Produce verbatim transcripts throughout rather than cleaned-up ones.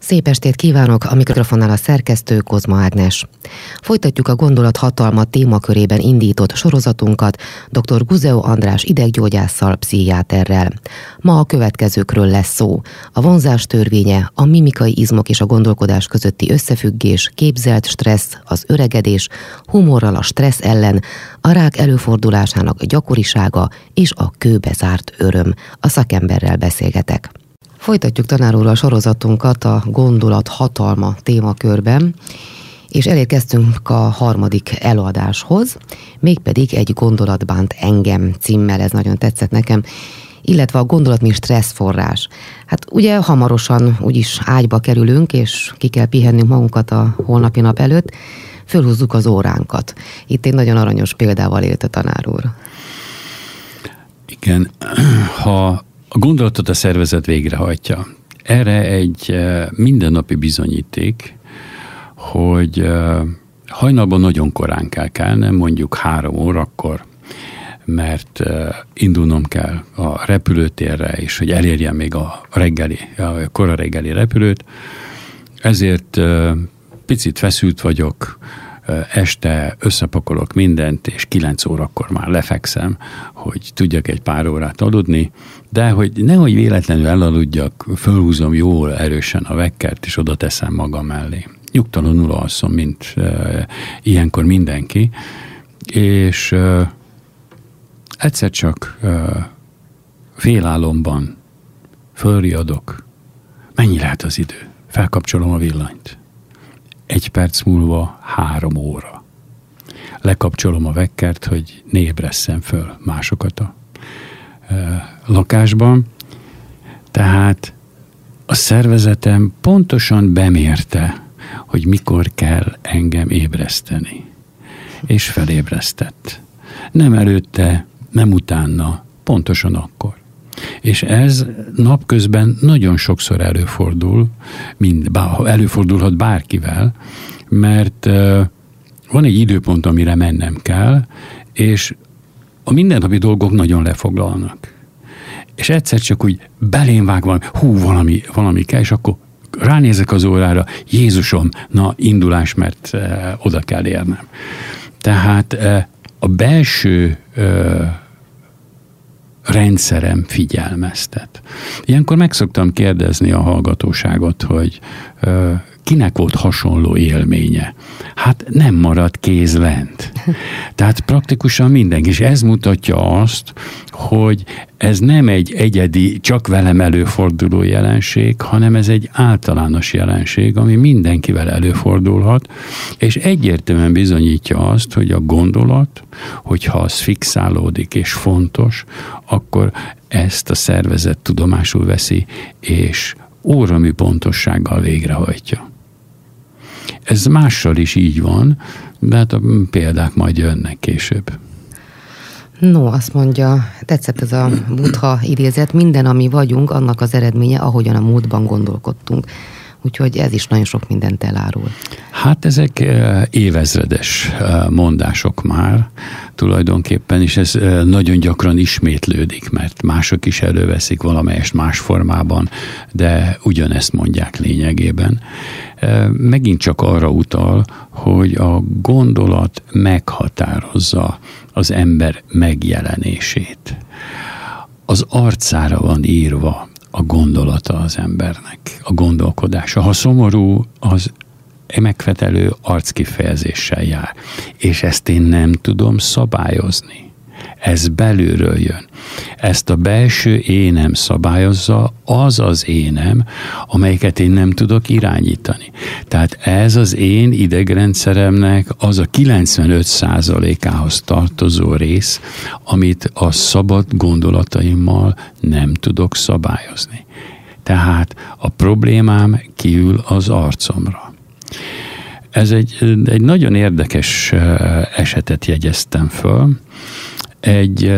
Szép estét kívánok, a mikrofonnál a szerkesztő Kozma Ágnes. Folytatjuk a gondolathatalma témakörében indított sorozatunkat dr. Guzeo András ideggyógyásszal, pszichiáterrel. Ma a következőkről lesz szó. A vonzás törvénye, a mimikai izmok és a gondolkodás közötti összefüggés, képzelt stressz, az öregedés, humorral a stressz ellen, a rák előfordulásának gyakorisága és a kőbe zárt öröm. A szakemberrel beszélgetek. Folytatjuk, tanár úr, a sorozatunkat a gondolat hatalma témakörben, és elérkeztünk a harmadik előadáshoz, mégpedig egy gondolat bánt engem címmel, ez nagyon tetszett nekem, illetve a gondolat mint stresszforrás. Hát ugye hamarosan úgyis ágyba kerülünk, és ki kell pihennünk magunkat a holnapi nap előtt, fölhúzzuk az óránkat. Itt egy nagyon aranyos példával élt a tanár úr. Igen, ha a gondolatot a szervezet végrehajtja. Erre egy mindennapi bizonyíték, hogy hajnalban nagyon korán kell kelnem, mondjuk három órakor, mert indulnom kell a repülőtérre, és hogy elérjem még a reggeli, a kora reggeli repülőt. Ezért picit feszült vagyok, este összepakolok mindent, és kilenc órakor már lefekszem, hogy tudjak egy pár órát aludni, de hogy nehogy véletlenül elaludjak, fölhúzom jól erősen a vekkert, és oda teszem magam mellé. Nyugtalanul alszom, mint e, ilyenkor mindenki, és e, egyszer csak e, félálomban fölriadok. Mennyi lehet az idő? Felkapcsolom a villanyt. Egy perc múlva három óra. Lekapcsolom a vekkert, hogy ne ébresszem föl másokat a e, lakásban. Tehát a szervezetem pontosan bemérte, hogy mikor kell engem ébreszteni. És felébresztett. Nem előtte, nem utána, pontosan akkor. És ez napközben nagyon sokszor előfordul, mind, előfordulhat bárkivel, mert uh, van egy időpont, amire mennem kell, és a mindennapi dolgok nagyon lefoglalnak. És egyszer csak úgy belém vág valami, hú, valami, valami kell, és akkor ránézek az órára, Jézusom, na indulás, mert uh, oda kell érnem. Tehát uh, a belső uh, rendszerem figyelmeztet. Ilyenkor meg szoktam kérdezni a hallgatóságot, hogy ö, kinek volt hasonló élménye. Hát nem marad kéz lent. Tehát praktikusan mindenki. És ez mutatja azt, hogy ez nem egy egyedi, csak velem előforduló jelenség, hanem ez egy általános jelenség, ami mindenkivel előfordulhat, és egyértelműen bizonyítja azt, hogy a gondolat, hogyha az fixálódik és fontos, akkor ezt a szervezet tudomásul veszi, és óramű pontossággal végrehajtja. Ez mással is így van, de hát a példák majd jönnek később. No, azt mondja, tetszett ez a Buddha idézet, minden, ami vagyunk, annak az eredménye, ahogyan a múltban gondolkodtunk. Úgyhogy ez is nagyon sok mindent elárul. Hát ezek évezredes mondások már tulajdonképpen, és ez nagyon gyakran ismétlődik, mert mások is előveszik valamelyest más formában, de ugyanezt mondják lényegében. Megint csak arra utal, hogy a gondolat meghatározza az ember megjelenését. Az arcára van írva a gondolata az embernek, a gondolkodása. Ha szomorú, az megfelelő arckifejezéssel jár. És ezt én nem tudom szabályozni. Ez belülről jön. Ezt a belső énem szabályozza, az az énem, amelyiket én nem tudok irányítani. Tehát ez az én idegrendszeremnek az a kilencvenöt százalékához tartozó rész, amit a szabad gondolataimmal nem tudok szabályozni. Tehát a problémám kiül az arcomra. Ez egy, egy nagyon érdekes esetet jegyeztem föl. Egy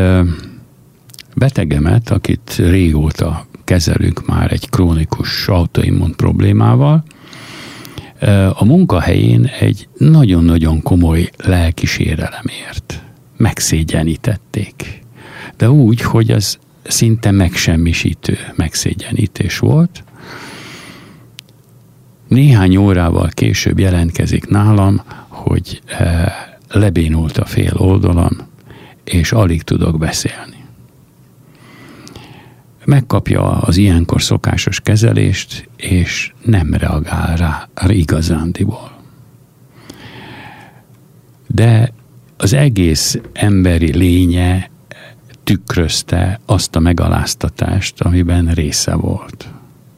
betegemet, akit régóta kezelünk már egy krónikus autoimmun problémával, a munkahelyén egy nagyon-nagyon komoly lelkisérelem megszégyenítették. De úgy, hogy az szinte megsemmisítő megszégyenítés volt, Néhány órával később jelentkezik nálam, hogy e, lebénult a fél oldalam, és alig tudok beszélni. Megkapja az ilyenkor szokásos kezelést, és nem reagál rá igazándiból. De az egész emberi lénye tükrözte azt a megaláztatást, amiben része volt.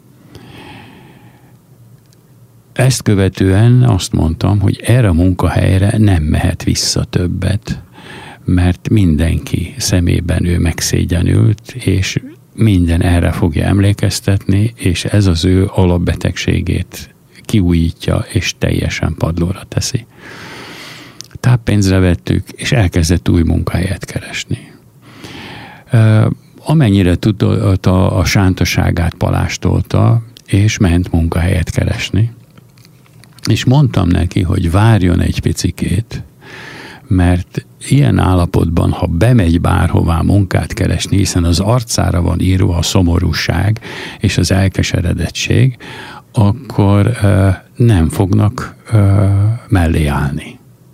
Ezt követően azt mondtam, hogy erre a munkahelyre nem mehet vissza többet, mert mindenki szemében ő megszégyenült, és minden erre fogja emlékeztetni, és ez az ő alapbetegségét kiújítja, és teljesen padlóra teszi. Táppénzre vettük, és elkezdett új munkahelyet keresni. Amennyire tudta, a sántaságát palástolta, és ment munkahelyet keresni. És mondtam neki, hogy várjon egy picikét, mert ilyen állapotban, ha bemegy bárhová munkát keresni, hiszen az arcára van írva a szomorúság és az elkeseredettség, akkor uh, nem fognak uh, mellé állni.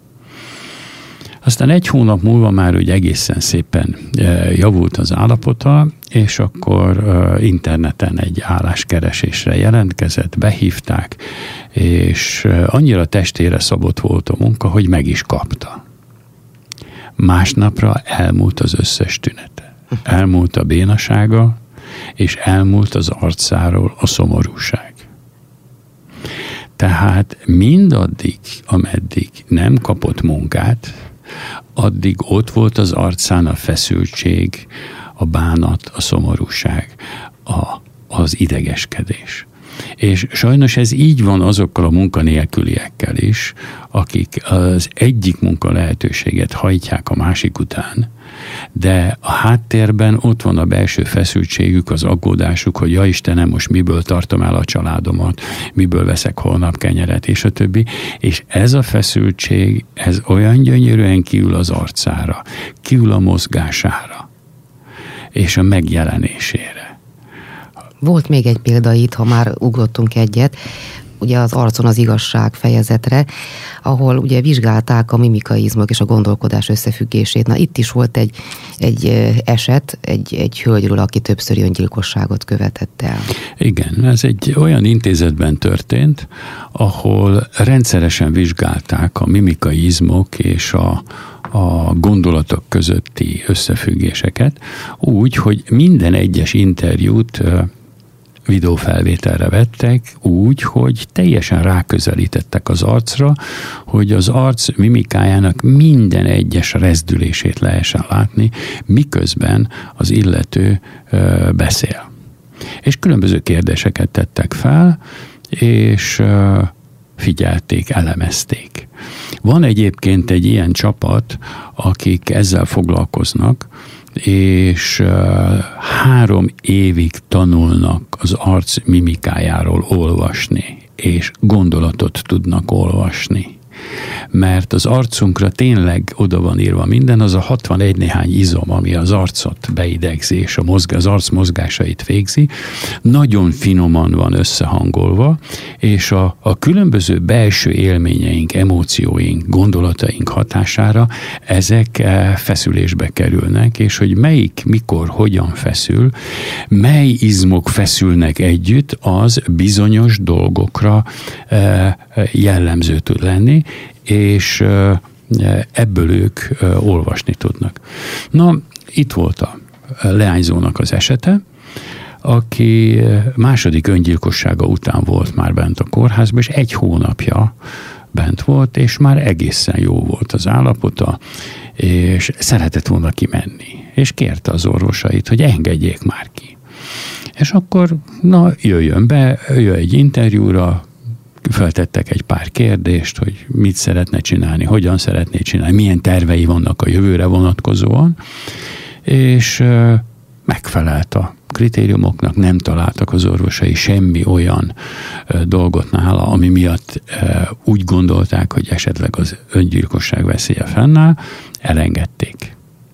Aztán egy hónap múlva már úgy egészen szépen uh, javult az állapota, és akkor uh, interneten egy álláskeresésre jelentkezett, behívták, és uh, annyira testére szabott volt a munka, hogy meg is kapta. Másnapra elmúlt az összes tünete. Elmúlt a bénasága, és elmúlt az arcáról a szomorúság. Tehát mindaddig, ameddig nem kapott munkát, addig ott volt az arcán a feszültség, a bánat, a szomorúság, a, az idegeskedés. És sajnos ez így van azokkal a munkanélküliekkel is, akik az egyik munka lehetőséget hajtják a másik után, de a háttérben ott van a belső feszültségük, az aggódásuk, hogy ja Istenem, most miből tartom el a családomat, miből veszek holnap kenyeret, és a többi. És ez a feszültség, ez olyan gyönyörűen kiül az arcára, kiül a mozgására, és a megjelenésére. Volt még egy példa itt, ha már ugrottunk egyet, ugye az Arcon az igazság fejezetre, ahol ugye vizsgálták a mimikaizmok és a gondolkodás összefüggését. Na itt is volt egy, egy eset, egy, egy hölgyről, aki többszöri öngyilkosságot követett el. Igen, ez egy olyan intézetben történt, ahol rendszeresen vizsgálták a mimikaizmok és a a gondolatok közötti összefüggéseket, úgy, hogy minden egyes interjút videófelvételre vettek, úgy, hogy teljesen ráközelítettek az arcra, hogy az arc mimikájának minden egyes rezdülését lehessen látni, miközben az illető ö, beszél. És különböző kérdéseket tettek fel, és ö, figyelték, elemezték. Van egyébként egy ilyen csapat, akik ezzel foglalkoznak, és uh, három évig tanulnak az arc mimikájáról olvasni, és gondolatot tudnak olvasni. Mert az arcunkra tényleg oda van írva minden, az a hatvanegy néhány izom, ami az arcot beidegzi, és a mozgás, az arc mozgásait végzi, nagyon finoman van összehangolva, és a, a különböző belső élményeink, emócióink, gondolataink hatására ezek feszülésbe kerülnek, és hogy melyik, mikor, hogyan feszül, mely izmok feszülnek együtt, az bizonyos dolgokra jellemző tud lenni, és ebből ők olvasni tudnak. Na, itt volt a leányzónak az esete, aki második öngyilkossága után volt már bent a kórházban, és egy hónapja bent volt, és már egészen jó volt az állapota, és szeretett volna kimenni. És kérte az orvosait, hogy engedjék már ki. És akkor, na, jöjjön be, jöjjön egy interjúra, feltettek egy pár kérdést, hogy mit szeretne csinálni, hogyan szeretné csinálni, milyen tervei vannak a jövőre vonatkozóan, és megfelelt a kritériumoknak, nem találtak az orvosai semmi olyan dolgot nála, ami miatt úgy gondolták, hogy esetleg az öngyilkosság veszélye fennáll, elengedték.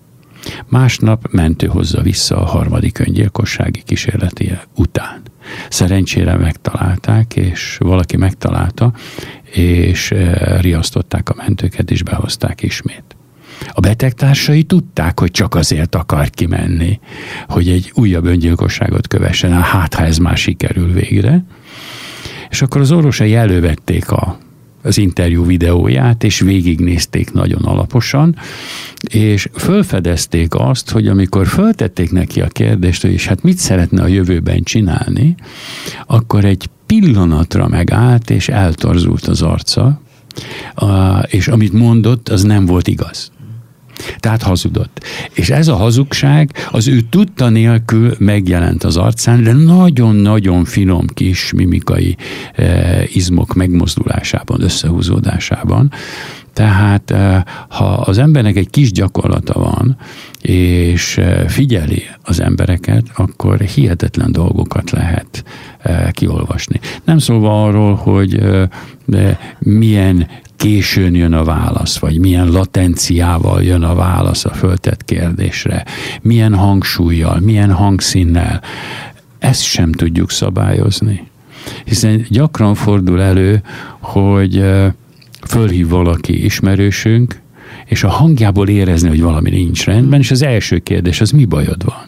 Másnap mentő hozza vissza a harmadik öngyilkossági kísérlete után. Szerencsére megtalálták, és valaki megtalálta, és riasztották a mentőket, és behozták ismét. A betegtársai tudták, hogy csak azért akar kimenni, hogy egy újabb öngyilkosságot kövessen el, hát ha ez már sikerül végre. És akkor az orvosai elővették a, az interjú videóját, és végignézték nagyon alaposan, és fölfedezték azt, hogy amikor föltették neki a kérdést, hogy hát mit szeretne a jövőben csinálni, akkor egy pillanatra megállt, és eltorzult az arca, és amit mondott, az nem volt igaz. Tehát hazudott. És ez a hazugság az ő tudta nélkül megjelent az arcán, de nagyon-nagyon finom kis mimikai eh, izmok megmozdulásában, összehúzódásában. Tehát eh, ha az embernek egy kis gyakorlata van, és eh, figyeli az embereket, akkor hihetetlen dolgokat lehet eh, kiolvasni. Nem szólva arról, hogy eh, milyen későn jön a válasz, vagy milyen latenciával jön a válasz a föltett kérdésre, milyen hangsúllyal, milyen hangszínnel. Ezt sem tudjuk szabályozni. Hiszen gyakran fordul elő, hogy fölhív valaki ismerősünk, és a hangjából érezni, hogy valami nincs rendben, és az első kérdés az, mi bajod van?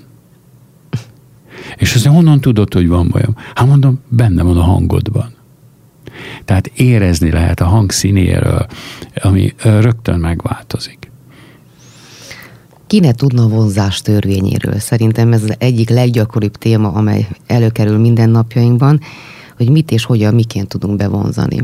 És azt honnan tudod, hogy van bajom? Hát mondom, benne van a hangodban. Tehát érezni lehet a hang színéről, ami rögtön megváltozik. Ki ne tudna a vonzás törvényéről? Szerintem ez az egyik leggyakoribb téma, amely előkerül mindennapjainkban, hogy mit és hogyan, miként tudunk bevonzani.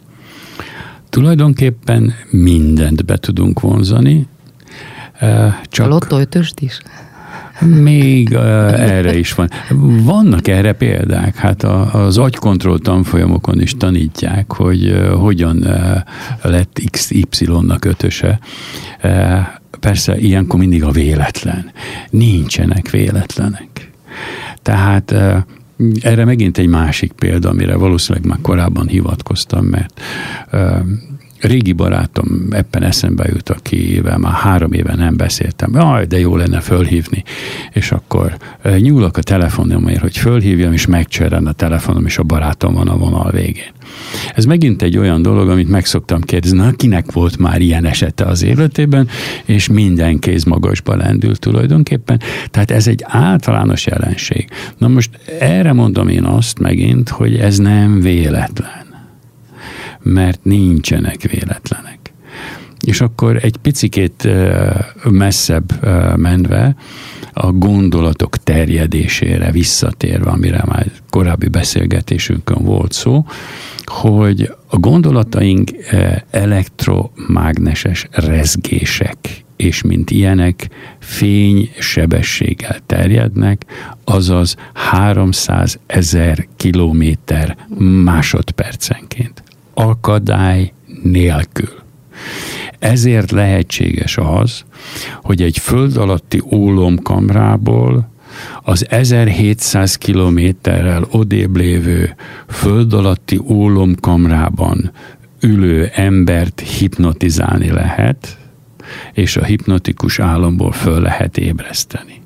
Tulajdonképpen mindent be tudunk vonzani. Csak a lottó ötöst is? Még uh, erre is van. Vannak erre példák. Hát a, az agykontroll tanfolyamokon is tanítják, hogy uh, hogyan uh, lett iksz ipszilonnak ötöse. Uh, persze ilyenkor mindig a véletlen. Nincsenek véletlenek. Tehát uh, erre megint egy másik példa, amire valószínűleg már korábban hivatkoztam, mert uh, régi barátom ebben eszembe jut, akivel már három éve nem beszéltem. Jaj, de jó lenne fölhívni. És akkor nyúlok a telefonomért, hogy fölhívjam, és megcserren a telefonom, és a barátom van a vonal végén. Ez megint egy olyan dolog, amit meg szoktam kérdezni, na, kinek volt már ilyen esete az életében, és minden kéz magasba lendül tulajdonképpen. Tehát ez egy általános jelenség. Na most erre mondom én azt megint, hogy ez nem véletlen. Mert nincsenek véletlenek. És akkor egy picikét messzebb menve, a gondolatok terjedésére visszatérve, amire már korábbi beszélgetésünkön volt szó, hogy a gondolataink elektromágneses rezgések, és mint ilyenek fénysebességgel terjednek, azaz háromszázezer kilométer másodpercenként. Akadály nélkül. Ezért lehetséges az, hogy egy föld alatti ólomkamrából az ezerhétszáz kilométerrel odébb lévő föld alatti ólomkamrában ülő embert hipnotizálni lehet, és a hipnotikus álomból föl lehet ébreszteni.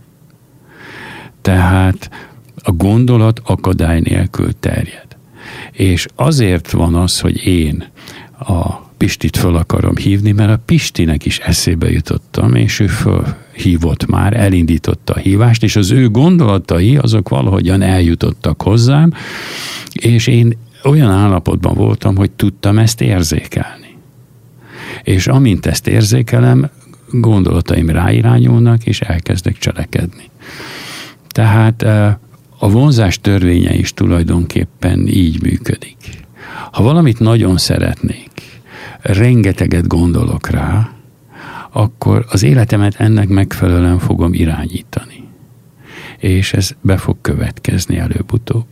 Tehát a gondolat akadály nélkül terjed. És azért van az, hogy én a Pistit föl akarom hívni, mert a Pistinek is eszébe jutottam, és ő fölhívott már, elindította a hívást, és az ő gondolatai azok valahogyan eljutottak hozzám, és én olyan állapotban voltam, hogy tudtam ezt érzékelni. És amint ezt érzékelem, gondolataim ráirányulnak, és elkezdek cselekedni. Tehát a vonzás törvénye is tulajdonképpen így működik. Ha valamit nagyon szeretnék, rengeteget gondolok rá, akkor az életemet ennek megfelelően fogom irányítani. És ez be fog következni előbb-utóbb.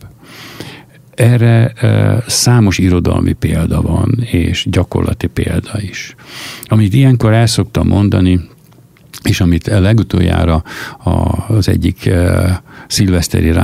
Erre e, számos irodalmi példa van, és gyakorlati példa is. Amit ilyenkor el szoktam mondani, és amit legutoljára az egyik e, szilveszteri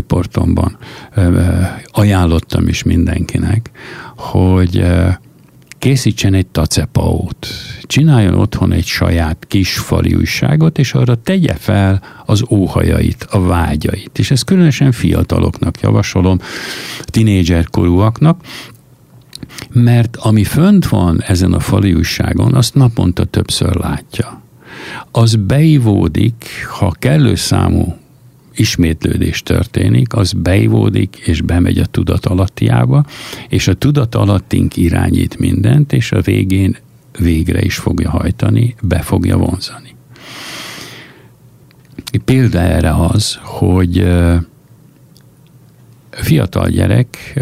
rádióriportomban e, ajánlottam is mindenkinek, hogy e, készítsen egy tacepaót, csináljon otthon egy saját kis fali újságot, és arra tegye fel az óhajait, a vágyait. És ezt különösen fiataloknak javasolom, tinédzserkorúaknak, mert ami fönt van ezen a fali újságon, azt naponta többször látja. Az beivódik, ha kellő számú ismétlődés történik, az beivódik, és bemegy a tudatalattiába, és a tudatalattunk irányít mindent, és a végén végre is fogja hajtani, be fogja vonzani. Példa erre az, hogy fiatal gyerek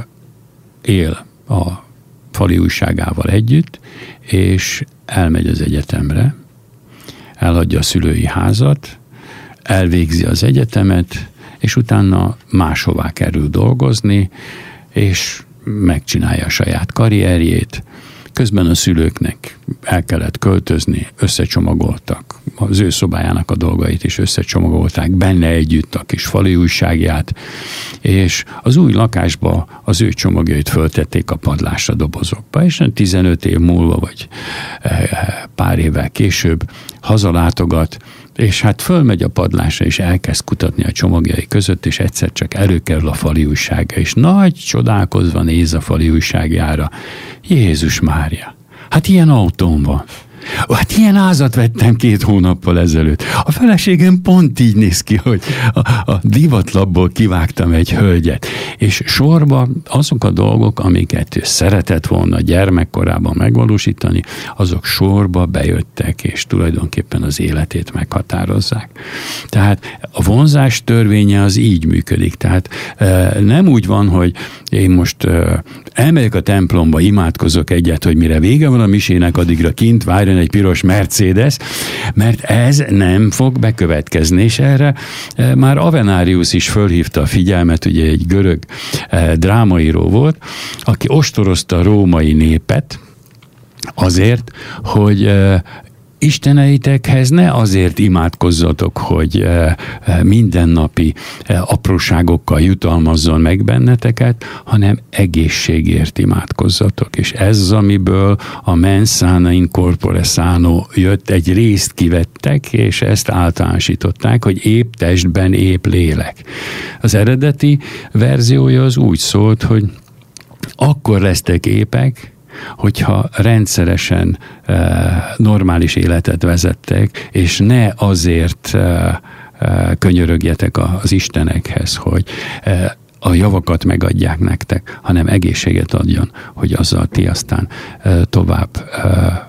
él a fali újságával együtt, és elmegy az egyetemre, elhagyja a szülői házat, elvégzi az egyetemet, és utána máshová kerül dolgozni, és megcsinálja a saját karrierjét. Közben a szülőknek el kellett költözni, összecsomagoltak. Az ő szobájának a dolgait is összecsomagolták, benne együtt a kis fali újságját, és az új lakásba az ő csomagjait föltették a padlásra, dobozokba, és tizenöt év múlva, vagy pár évvel később hazalátogat, és hát fölmegy a padlásra, és elkezd kutatni a csomagjai között, és egyszer csak előkerül a fali újsága, és nagy csodálkozva néz a fali újságjára. Jézus Mária, hát ilyen autóm van. Hát ilyen házat vettem két hónappal ezelőtt. A feleségem pont így néz ki, hogy a, a divatlapból kivágtam egy hölgyet. És sorba azok a dolgok, amiket ő szeretett volna gyermekkorában megvalósítani, azok sorba bejöttek, és tulajdonképpen az életét meghatározzák. Tehát a vonzás törvénye az így működik. Tehát nem úgy van, hogy én most elmegyek a templomba, imádkozok egyet, hogy mire vége van a misének, addigra kint várjon egy piros Mercedes, mert ez nem fog bekövetkezni, és erre már Avenarius is fölhívta a figyelmet, ugye egy görög drámaíró volt, aki ostorozta a római népet azért, hogy isteneitekhez ne azért imádkozzatok, hogy mindennapi apróságokkal jutalmazzon meg benneteket, hanem egészségért imádkozzatok. És ez az, amiből a mens sana in corpore sano jött, egy részt kivettek, és ezt általánosították, hogy épp testben épp lélek. Az eredeti verziója az úgy szólt, hogy akkor lesztek épek, hogyha rendszeresen e, normális életet vezettek, és ne azért e, e, könyörögjetek az Istenekhez, hogy e, a javakat megadják nektek, hanem egészséget adjon, hogy azzal ti aztán e, tovább e,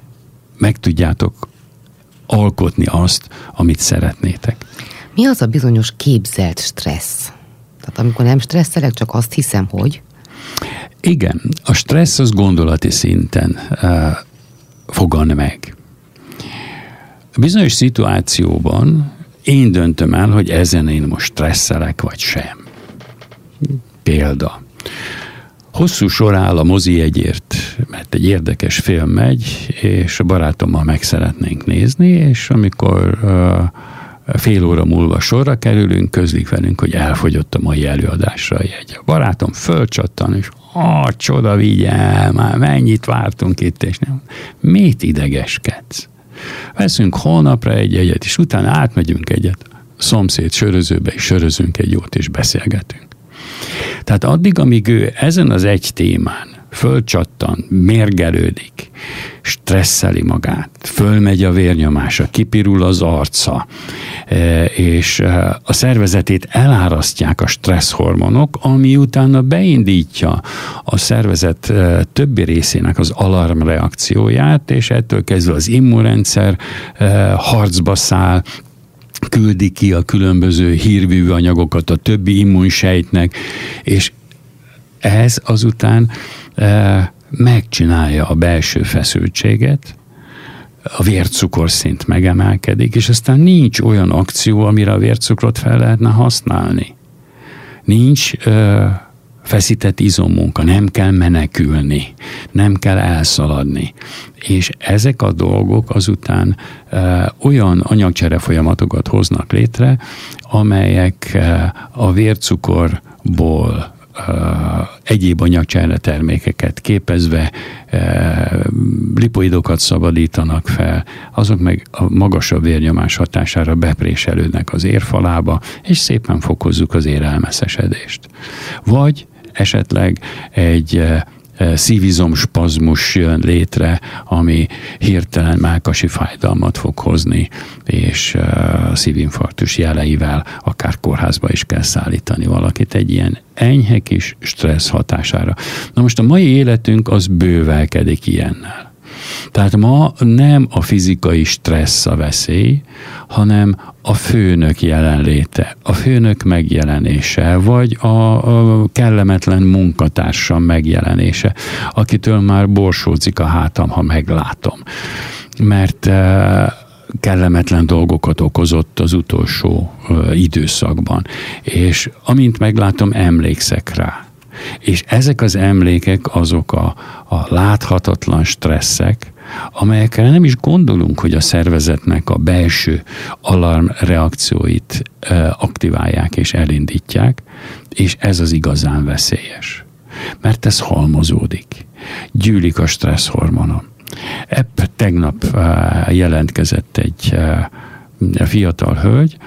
meg tudjátok alkotni azt, amit szeretnétek. Mi az a bizonyos képzelt stressz? Tehát amikor nem stresszelek, csak azt hiszem, hogy... Igen, a stressz az gondolati szinten uh, fogan meg. Bizonyos szituációban én döntöm el, hogy ezen én most stresszelek, vagy sem. Példa. Hosszú sor áll a mozijegyért, mert egy érdekes film megy, és a barátommal meg szeretnénk nézni, és amikor uh, fél óra múlva sorra kerülünk, közlik velünk, hogy elfogyott a mai előadásra a jegy. A barátom fölcsattan, és ah, csoda, vigyel, már mennyit vártunk itt, és nem. Mit idegeskedsz? Veszünk holnapra egy jegyet, és utána átmegyünk egyet a szomszéd sörözőbe, és sörözünk egy jót, és beszélgetünk. Tehát addig, amíg ő ezen az egy témán fölcsattan, mérgelődik, stresszeli magát, fölmegy a vérnyomása, kipirul az arca, és a szervezetét elárasztják a stresszhormonok, ami utána beindítja a szervezet többi részének az alarmreakcióját, és ettől kezdve az immunrendszer harcba száll, küldi ki a különböző hírvívő anyagokat a többi immunsejtnek, és ez azután e, megcsinálja a belső feszültséget, a vércukorszint megemelkedik, és aztán nincs olyan akció, amire a vércukrot fel lehetne használni. Nincs e, feszített izommunka, nem kell menekülni, nem kell elszaladni. És ezek a dolgok azután e, olyan anyagcsere folyamatokat hoznak létre, amelyek e, a vércukorból egyéb anyagcserre termékeket képezve lipoidokat szabadítanak fel, azok meg a magasabb vérnyomás hatására bepréselődnek az érfalába, és szépen fokozzuk az érelmeszesedést. Vagy esetleg egy szívizomspazmus jön létre, ami hirtelen mellkasi fájdalmat fog hozni, és a szívinfarktus jeleivel akár kórházba is kell szállítani valakit egy ilyen enyhe kis stressz hatására. Na most a mai életünk az bővelkedik ilyennel. Tehát ma nem a fizikai stressz a veszély, hanem a főnök jelenléte, a főnök megjelenése, vagy a, a kellemetlen munkatársam megjelenése, akitől már borsózik a hátam, ha meglátom. Mert e, kellemetlen dolgokat okozott az utolsó e, időszakban. És amint meglátom, emlékszek rá. És ezek az emlékek azok a, a láthatatlan stresszek, amelyekre nem is gondolunk, hogy a szervezetnek a belső alarmreakcióit e, aktiválják és elindítják, és ez az igazán veszélyes. Mert ez halmozódik. Gyűlik a stresszhormonom. Epp tegnap e, jelentkezett egy e, fiatal hölgy,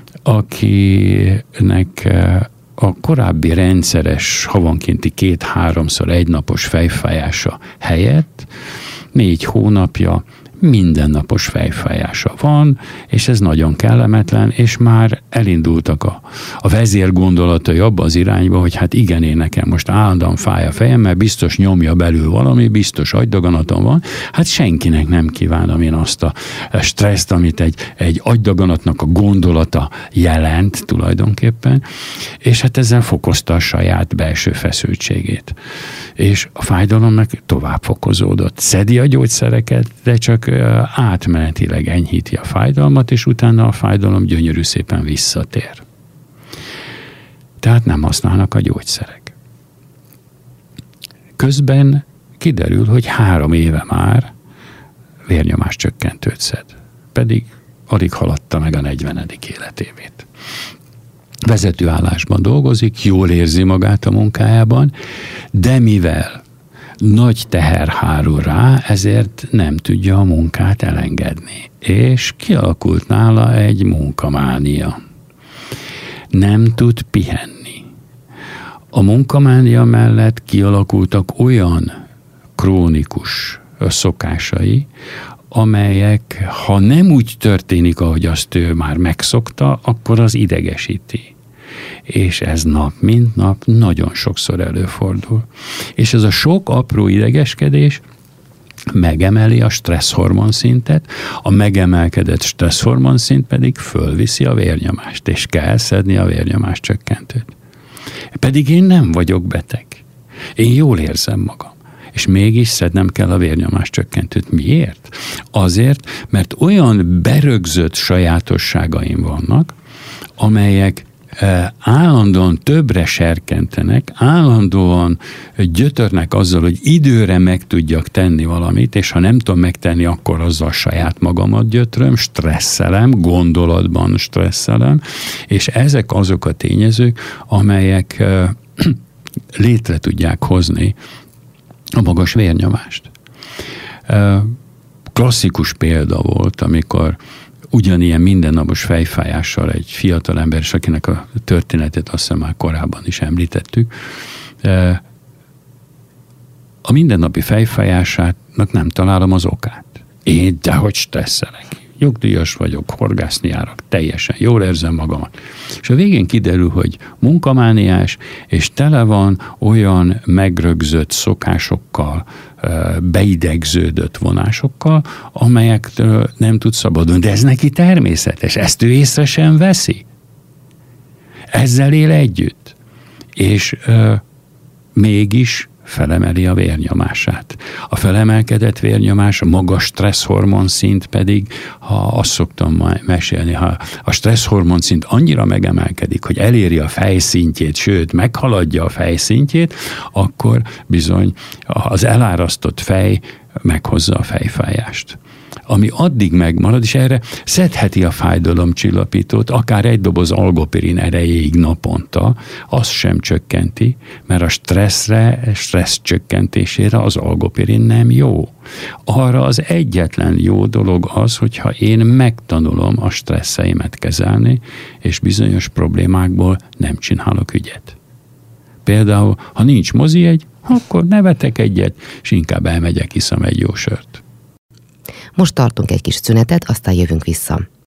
akinek e, a korábbi rendszeres, havonkénti két-háromszor egynapos fejfájása helyett négy hónapja mindennapos fejfájása van, és ez nagyon kellemetlen, és már elindultak a, a vezérgondolatai abba az irányba, hogy hát igen, én nekem most állandóan fáj a fejem, mert biztos nyomja belül valami, biztos agydaganatom van. Hát senkinek nem kívánom én azt a stresszt, amit egy, egy agydaganatnak a gondolata jelent tulajdonképpen, és hát ezzel fokozta a saját belső feszültségét. És a fájdalom meg tovább fokozódott. Szedi a gyógyszereket, de csak átmenetileg enyhíti a fájdalmat, és utána a fájdalom gyönyörű szépen visszatér. Tehát nem használnak a gyógyszerek. Közben kiderül, hogy három éve már vérnyomás csökkentőt szed. Pedig alig haladta meg a negyvenedik életévét. Vezetőállásban dolgozik, jól érzi magát a munkájában, de mivel nagy teher hárul rá, ezért nem tudja a munkát elengedni. És kialakult nála egy munkamánia. Nem tud pihenni. A munkamánia mellett kialakultak olyan krónikus szokásai, amelyek, ha nem úgy történik, ahogy azt ő már megszokta, akkor az idegesíti. És ez nap mint nap nagyon sokszor előfordul. És ez a sok apró idegeskedés megemeli a stresszhormon szintet, a megemelkedett stresszhormon szint pedig fölviszi a vérnyomást, és kell szedni a vérnyomás csökkentőt. Pedig én nem vagyok beteg. Én jól érzem magam. És mégis szednem kell a vérnyomás csökkentőt. Miért? Azért, mert olyan berögzött sajátosságaim vannak, amelyek állandóan többre serkentenek, állandóan gyötörnek azzal, hogy időre meg tudjak tenni valamit, és ha nem tudom megtenni, akkor azzal saját magamat gyötröm, stresszelem, gondolatban stresszelem, és ezek azok a tényezők, amelyek létre tudják hozni a magas vérnyomást. Klasszikus példa volt, amikor ugyanilyen mindennapos fejfájással egy fiatal ember, és akinek a történetét azt hiszem már korábban is említettük, a mindennapi fejfájásának nem találom az okát. Én dehogy stresszelek. Nyugdíjas vagyok, horgászni járok, teljesen jól érzem magamat. És a végén kiderül, hogy munkamániás, és tele van olyan megrögzött szokásokkal, beidegződött vonásokkal, amelyektől nem tud szabadulni. De ez neki természetes, ezt ő észre sem veszi. Ezzel él együtt. És euh, mégis felemeli a vérnyomását. A felemelkedett vérnyomás, a magas stresszhormon szint pedig, ha azt szoktam mesélni, ha a stresszhormon szint annyira megemelkedik, hogy eléri a fejszintjét, sőt, meghaladja a fejszintjét, akkor bizony az elárasztott fej meghozza a fejfájást. ami addig megmarad, és erre szedheti a fájdalomcsillapítót, akár egy doboz algopirin erejéig naponta, azt sem csökkenti, mert a stresszre, stressz csökkentésére az algopirin nem jó. Arra az egyetlen jó dolog az, hogyha én megtanulom a stresszeimet kezelni, és bizonyos problémákból nem csinálok ügyet. Például, ha nincs mozijegy, akkor nevetek egyet, és inkább elmegyek, iszom egy jó sört. Most tartunk egy kis szünetet, aztán jövünk vissza.